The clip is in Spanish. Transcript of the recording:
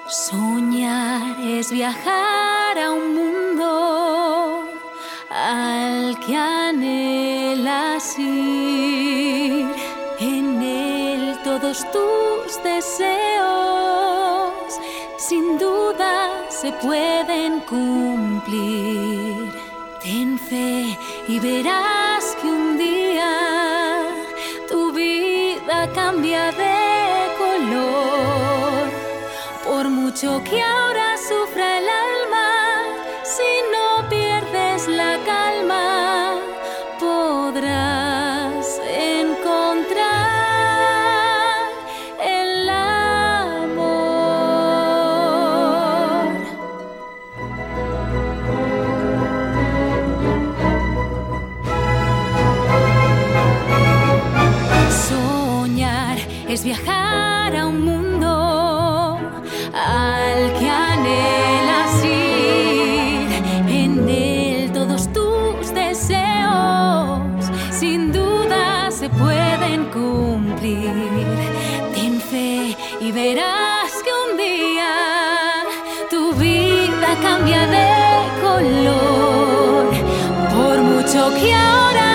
Soñar es viajar a un mundo al que anhelas ir. En él todos tus deseos sin duda se pueden cumplir. Ten fe y verás que un día tu vida cambia de color. Por mucho que ahora sufra el alma, si no pierdes la calma, podrás encontrar el amor. Soñar es viajar a un mundo al que anhelas ir. En él todos tus deseos sin duda se pueden cumplir. Ten fe y verás que un día tu vida cambia de color. Por mucho que ahora